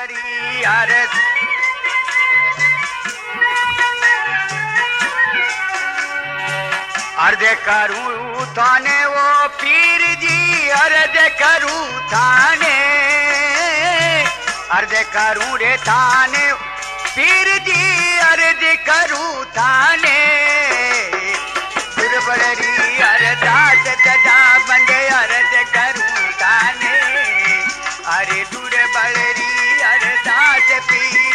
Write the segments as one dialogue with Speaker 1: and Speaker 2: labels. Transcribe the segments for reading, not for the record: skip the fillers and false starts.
Speaker 1: दुर्बलरी अरे अर्ज करूं थाने वो पीर जी अर्ज करूं थाने अर्ज करूं रे थाने पीर जी अर्ज करूं थाने दुर्बलरी अरदास ददा बंदे अर्ज करूं थाने अरे दुर्बलरी अरदास पीर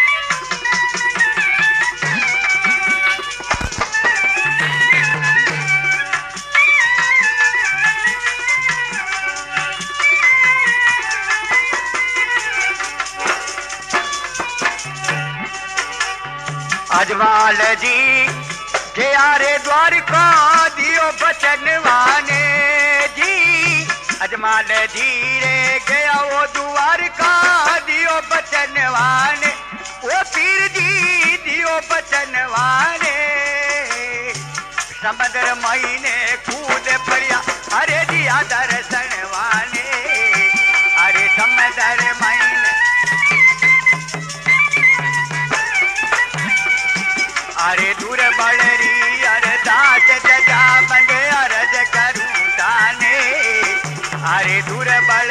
Speaker 1: अजवाल जी के आरे द्वारका दियो बचनवाने जी अजमाल जी रे गया वो द्वारका दियो बचनवाने वो पीर जी दियो बचनवाने समुद्र महीने कूद पड़िया अरे दिया दर्शनवाने अरे समुद्र महीने अरे दुर्बलरी अरदास ददा बंदे अर्ज करूं थाने अरे दुर्बल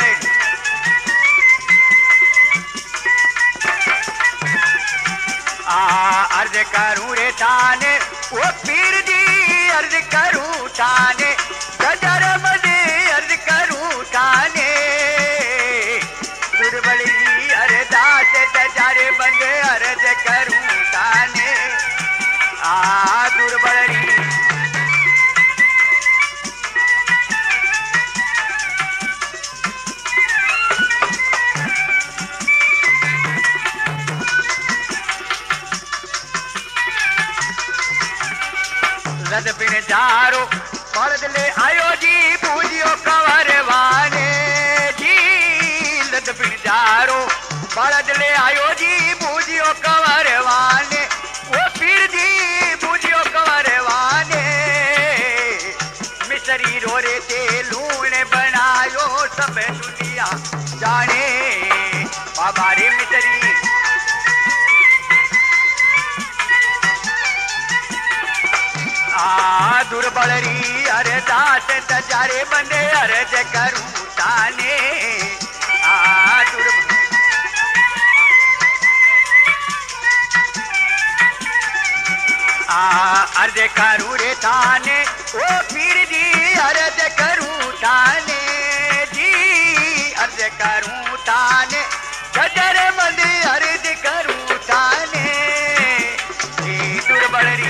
Speaker 1: अर्ज करूं रे थाने वो पीर जी अर्ज करूं थाने गजर बंदे अर्ज करूं थाने दुर्बलरी अरदास ददा रे बंदे अर्ज करूं थाने दुर्बलरी लद बिन जारो बलद ले आयो जी पूजियो कंवरवाने जी लद बिन जारो बलद ले आयो जी पूजियो कंवरवाने वो पीर जी पूजियो कंवरवाने मिसरी रोरे ते लूण बनायो सब दुनिया जाने बाबा रे मिसरी दुर्बलरी अरदास दजारे बंदे अर्ज करूं थाने अर्ज करूं रे थाने ओ पीर जी अर्ज करूं थाने जी अर्ज करूं थाने गजर बंदे अर्ज करूं थाने दुर्बलरी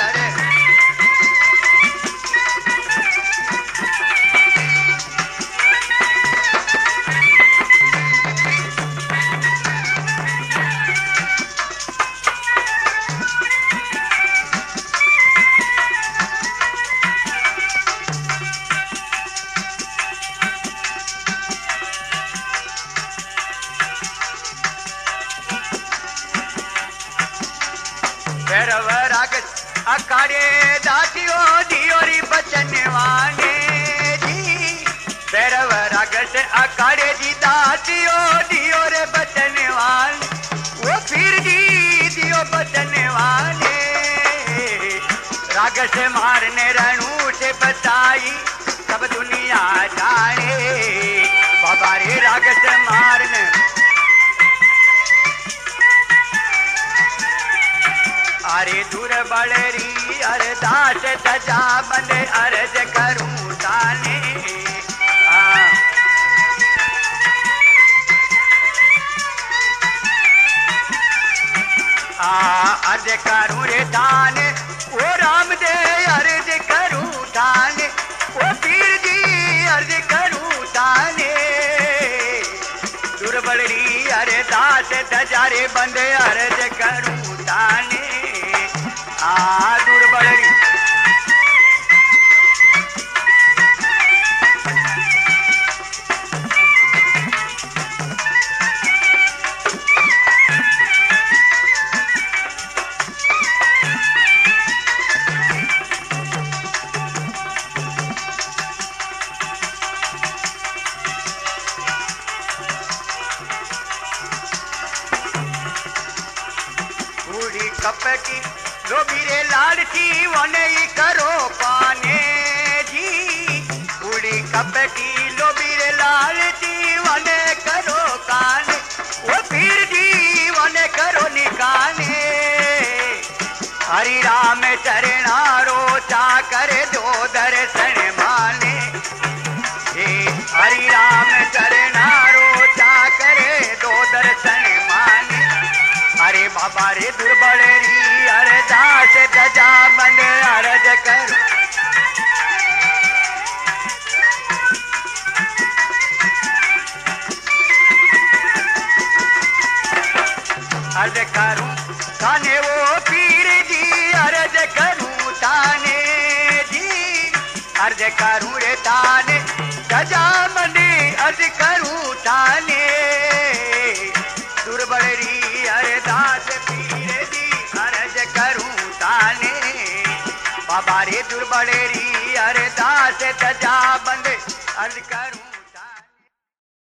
Speaker 1: अकाड़े दातियो दियोरी बचनवाने जी भैरव राग से अकाड़े जी दातियो दियोरे बचनवाने वो पीर जी दियो बचनवाने राग से मारने रणू से बताई सब दुनिया जाने बाबा रे राग से मारने अरे दुर्बलरी अरदास ददा बंदे अर्ज करूं थाने अर्ज करूं रे थाने ओ राम दे अर्ज करूं थाने ओ पीर जी अर्ज करूं थाने दुर्बलरी अरदास ददा रे बंदे अर्ज करूं थाने दुर्बलरी कपटी लोभी रे लालची वने ही करो पाने जी। बूढ़ी कपटी लोभी रे लालची वने करो काने, वो पीर जी वने करो निकाने। हरि राम चरणारो चा करे दो दर्शन माने, हरि राम चरणारो चा करे दो दर्शन माने। अरे बाबा रे दुर्बल री अरदास गजा बंद अरज कर, अर्ज करूं ताने वो पीर जी, अर्ज करूं ताने जी, अर्ज करूं रे ताने गजा मंदी अर्ज करूं ताने। दुर्बल री अरदास पीर जी अर्ज करूं ताने, बाबा रे दुर्बल री अरदास गजा बंद अर्ज करूं।